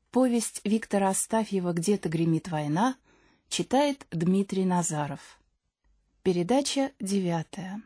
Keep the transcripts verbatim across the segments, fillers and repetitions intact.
Повесть Виктора Астафьева «Где-то гремит война» читает Дмитрий Назаров. Передача девятая.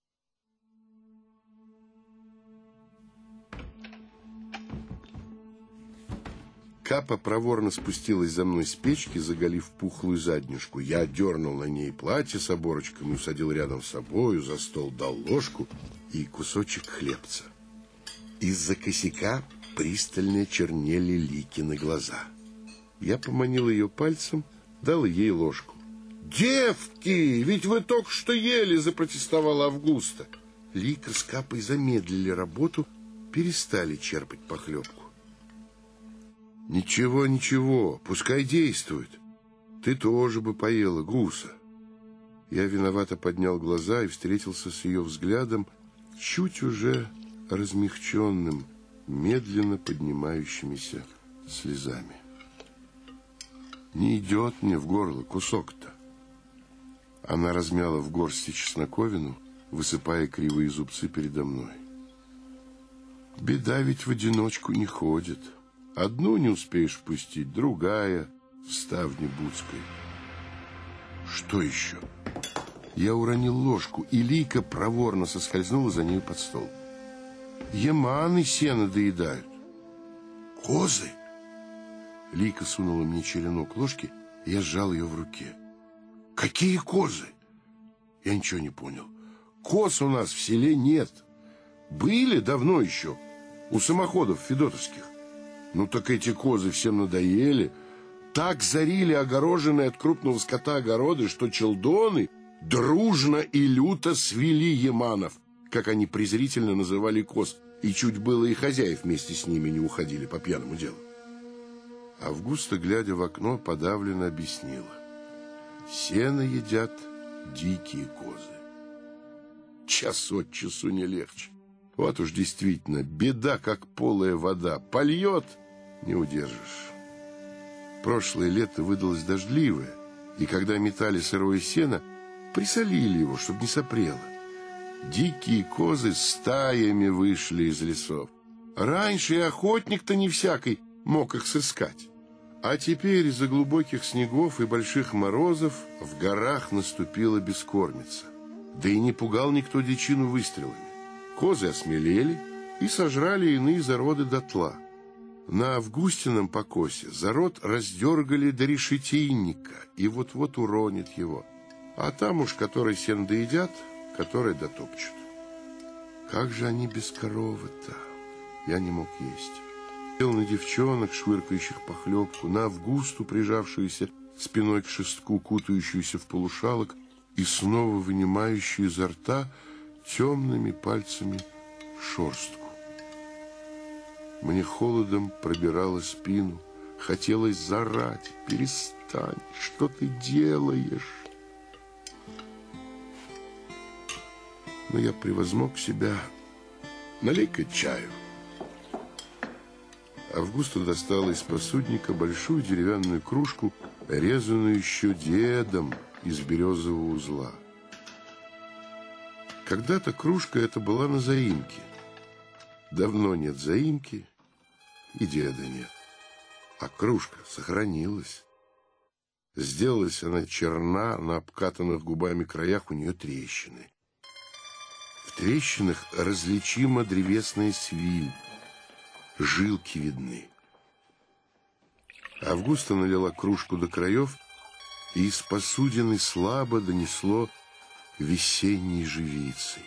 Капа проворно спустилась за мной с печки, заголив пухлую заднюшку. Я дернул на ней платье с оборочками, усадил рядом с собою, за стол дал ложку и кусочек хлебца. Из-за косяка пристально чернели Ликины глаза. Я поманил ее пальцем, дал ей ложку. «Девки, ведь вы только что ели!» — запротестовала Августа. Лика с Капой замедлили работу, перестали черпать похлебку. «Ничего, ничего, пускай действует. Ты тоже бы поела, гуса». Я виновато поднял глаза и встретился с ее взглядом, чуть уже размягченным, медленно поднимающимися слезами. «Не идет мне в горло кусок-то». Она размяла в горсти чесноковину, высыпая кривые зубцы передо мной. «Беда ведь в одиночку не ходит. Одну не успеешь впустить, другая в ставне Буцкой». «Что еще?» Я уронил ложку, и Лика проворно соскользнула за нею под стол. «Яманы сено доедают». «Козы?» Лика сунула мне черенок ложки, и я сжал ее в руке. «Какие козы?» Я ничего не понял. «Коз у нас в селе нет. Были давно еще, у самоходов федотовских. Ну так эти козы всем надоели. Так зарили огороженные от крупного скота огороды, что челдоны дружно и люто свели яманов, как они презрительно называли коз, и чуть было и хозяев вместе с ними не уходили по пьяному делу». Августа, глядя в окно, подавленно объяснила: «Сено едят дикие козы. Час от часу не легче. Вот уж действительно, беда, как полая вода. Польет — не удержишь». Прошлое лето выдалось дождливое, и когда метали сырое сено, присолили его, чтобы не сопрело. Дикие козы стаями вышли из лесов. Раньше и охотник-то не всякий мог их сыскать. А теперь из-за глубоких снегов и больших морозов в горах наступила бескормица. Да и не пугал никто дичину выстрелами. Козы осмелели и сожрали иные зароды дотла. На Августином покосе зарод раздергали до решетильника и вот-вот уронит его. А там уж который сено доедят, который дотопчут. Как же они без коровы-то? Я не мог есть. Сел на девчонок, швыркающих похлебку, на Августу, прижавшуюся спиной к шестку, кутающуюся в полушалок и снова вынимающую изо рта темными пальцами шерстку. Мне холодом пробирало спину, хотелось заорать: «Перестань, что ты делаешь?» Но я превозмог себя. «Налей-ка чаю». Августа достала из посудника большую деревянную кружку, резаную еще дедом из березового узла. Когда-то кружка эта была на заимке. Давно нет заимки, и деда нет. А кружка сохранилась. Сделалась она черна, на обкатанных губами краях у нее трещины. В трещинах различима древесная свиль. Жилки видны. Августа налила кружку до краев, и из посудины слабо донесло весенней живицей.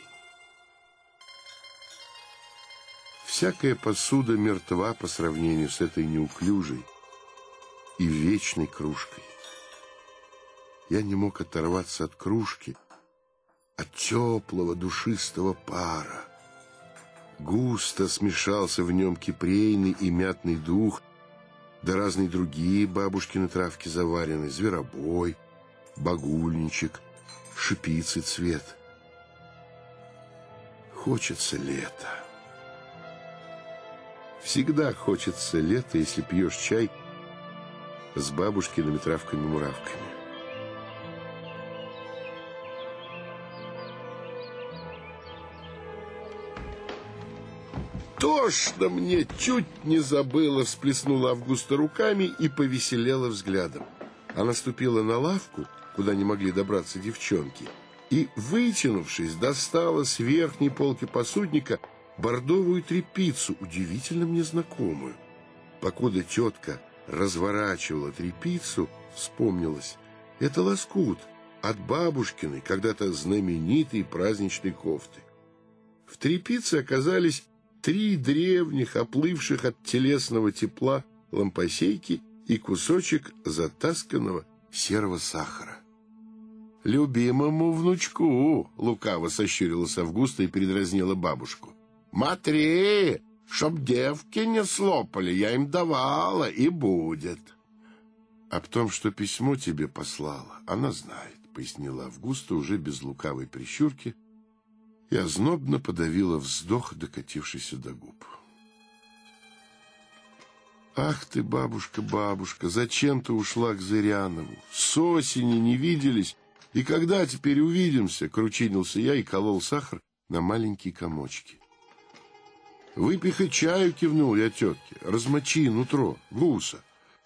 Всякая посуда мертва по сравнению с этой неуклюжей и вечной кружкой. Я не мог оторваться от кружки, от теплого душистого пара. Густо смешался в нем кипрейный и мятный дух, да разные другие бабушкины травки заварены: зверобой, багульничек, шипицы цвет. Хочется лета. Всегда хочется лета, если пьешь чай с бабушкиными травками-муравками. тошно мне, чуть не забыла, всплеснула Августа руками и повеселела взглядом. Она ступила на лавку, куда не могли добраться девчонки, и, вытянувшись, достала с верхней полки посудника бордовую тряпицу, удивительно мне знакомую. Покуда тетка разворачивала тряпицу, вспомнилось, это лоскут от бабушкиной, когда-то знаменитой праздничной кофты. В тряпице оказались три древних, оплывших от телесного тепла лампасейки и кусочек затасканного серого сахара. «Любимому внучку!» — лукаво сощурилась Августа и передразнила бабушку. «Матри, чтоб девки не слопали, я им давала, и будет». «Об том, что письмо тебе послала, она знает», — пояснила Августа уже без лукавой прищурки, и ознобно подавила вздох, докатившийся до губ. «Ах ты, бабушка, бабушка, зачем ты ушла к Зырянову? С осени не виделись, и когда теперь увидимся?» — кручинился я и колол сахар на маленькие комочки. «Выпей хоть чаю», — кивнул я тетке, — «размочи нутро, гуса».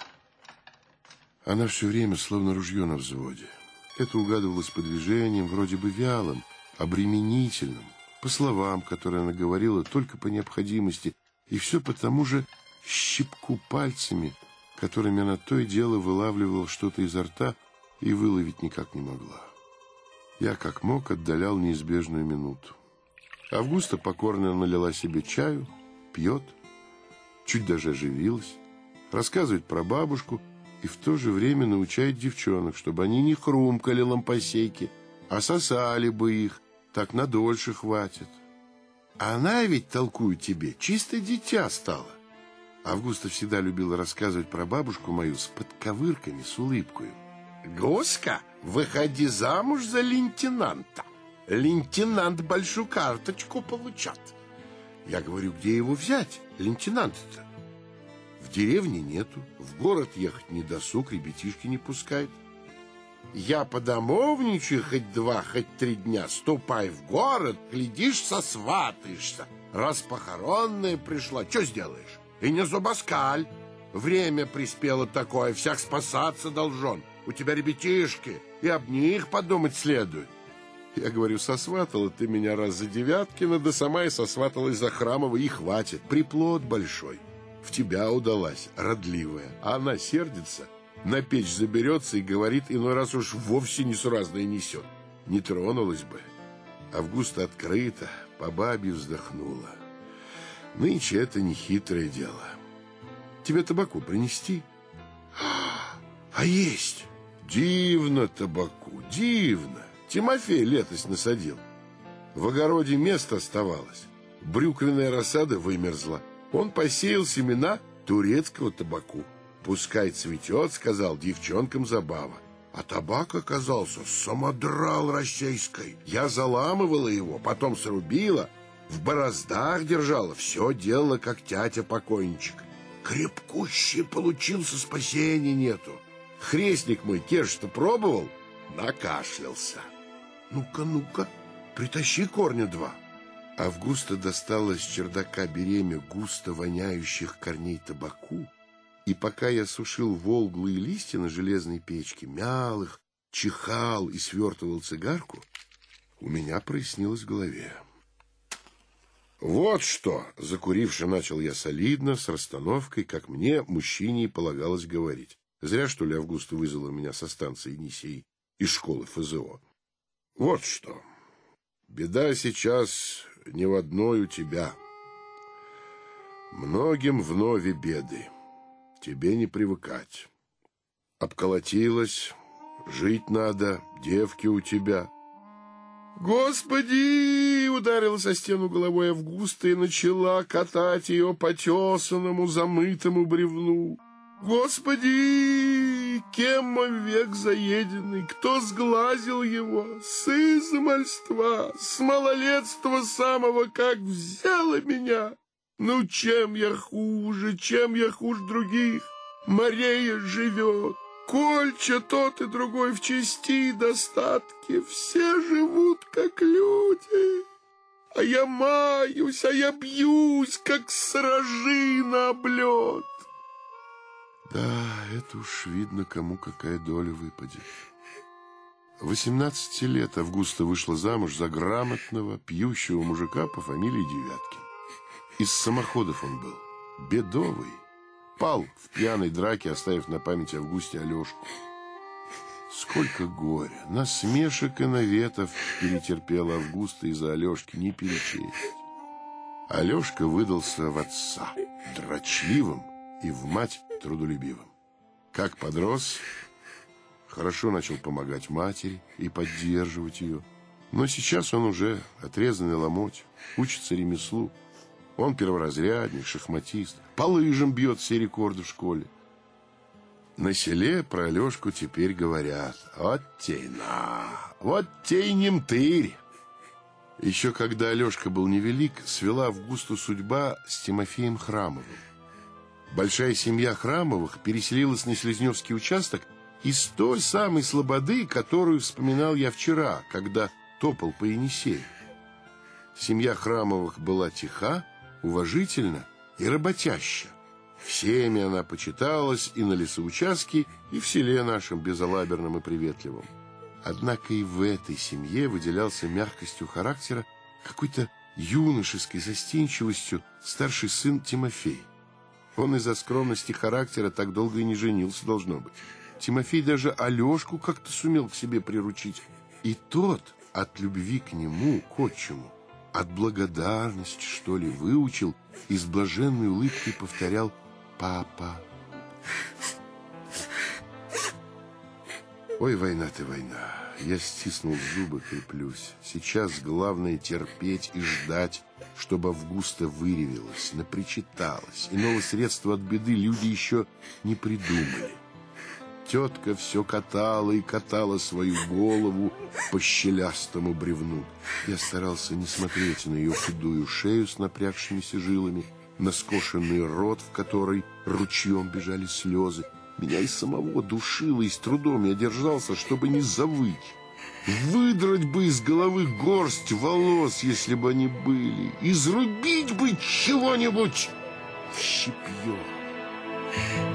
Она все время словно ружье на взводе. Это угадывалось по движениям, вроде бы вялым, обременительным, по словам, которые она говорила только по необходимости, и все по тому же щипку пальцами, которыми она то и дело вылавливала что-то изо рта и выловить никак не могла. Я как мог отдалял неизбежную минуту. Августа покорно налила себе чаю, пьет, чуть даже оживилась, рассказывает про бабушку и в то же время научает девчонок, чтобы они не хрумкали лампасейки, а сосали бы их, так надольше хватит. А она ведь, толкую тебе, чисто дитя стала. Августа всегда любила рассказывать про бабушку мою с подковырками, с улыбкой. «Гуська, выходи замуж за лейтенанта. Лейтенант большую карточку получат». Я говорю, где его взять, лейтенанта-то? В деревне нету, в город ехать не досуг, ребятишки не пускают. Я подомовничаю хоть два, хоть три дня, ступай в город, глядишь, сосватаешься. Раз похоронная пришла, что сделаешь? И не зубоскаль. Время приспело такое, всяк спасаться должен. У тебя ребятишки, и об них подумать следует. Я говорю, сосватала ты меня раз за Девяткина, да сама и сосваталась за Храмова, и хватит. Приплод большой. В тебя удалась, родливая. А она сердится, на печь заберется и говорит, иной раз уж вовсе несуразное несет. Не тронулась бы. Августа открыто, по бабе вздохнула. Нынче это не хитрое дело. Тебе табаку принести? А есть? Дивно табаку, дивно. Тимофей летось насадил. В огороде место оставалось. Брюквенная рассада вымерзла. Он посеял семена турецкого табаку. Пускай цветет, сказал, девчонкам забава. А табак оказался самодрал российской. Я заламывала его, потом срубила, в бороздах держала, все делала, как тятя покойничек. Крепкущий получился, спасения нету. Хрестник мой Керш-то пробовал, накашлялся. Ну-ка, ну-ка, притащи корня два. Августа достала с чердака беремя густо воняющих корней табаку, и пока я сушил волглые листья на железной печке, мял их, чихал и свертывал цигарку, у меня прояснилось в голове. Вот что, закуривши, начал я солидно, с расстановкой, как мне, мужчине, и полагалось говорить. Зря, что ли, Августа вызвала меня со станции Енисей из школы эф зэ о. Вот что. Беда сейчас не в одной у тебя. Многим вновь беды. Тебе не привыкать. Обколотилась, жить надо, девки у тебя. Господи! Ударилась о стену головой Августа и начала катать ее по тесанному, замытому бревну. Господи! Кем мой век заеденный? Кто сглазил его? С измальства, с малолетства самого, как взяла меня! Ну, чем я хуже, чем я хуже других? Мария живет, Кольча тот и другой в чести и достатке. Все живут, как люди. А я маюсь, а я бьюсь, как сражина об лед. Да, это уж видно, кому какая доля выпадет. восемнадцати лет Августа вышла замуж за грамотного, пьющего мужика по фамилии Девяткин. Из самоходов он был, бедовый. Пал в пьяной драке, оставив на память Августе Алешку. Сколько горя, насмешек и наветов перетерпела Августа из-за Алешки, не перечесть. Алешка выдался в отца, дрочливым, и в мать трудолюбивым. Как подрос, хорошо начал помогать матери и поддерживать ее. Но сейчас он уже отрезанный ломоть, учится ремеслу. Он перворазрядник, шахматист, по лыжам бьет все рекорды в школе. На селе про Алешку теперь говорят: вот тейна, вот тей немтырь. Еще когда Алешка был невелик, свела Августу судьба с Тимофеем Храмовым. Большая семья Храмовых переселилась на Селезневский участок из той самой слободы, которую вспоминал я вчера, когда топал по Енисею. Семья Храмовых была тиха, уважительна и работяща. Всеми она почиталась и на лесоучастке, и в селе нашем безалаберном и приветливом. Однако и в этой семье выделялся мягкостью характера, какой-то юношеской застенчивостью старший сын Тимофей. Он из-за скромности характера так долго и не женился, должно быть. Тимофей даже Алешку как-то сумел к себе приручить. И тот от любви к нему, к отчиму, от благодарности, что ли, выучил и с блаженной улыбкой повторял: «Папа». Ой, война ты, война. Я стиснул зубы, креплюсь. Сейчас главное терпеть и ждать, чтобы Августа выревелась, напричиталась. Иного средства от беды люди еще не придумали. Тетка все катала и катала свою голову по щелястому бревну. Я старался не смотреть на ее худую шею с напрягшимися жилами, на скошенный рот, в который ручьем бежали слезы. Меня и самого душило, и с трудом я держался, чтобы не завыть. Выдрать бы из головы горсть волос, если бы они были, изрубить бы чего-нибудь в щепье.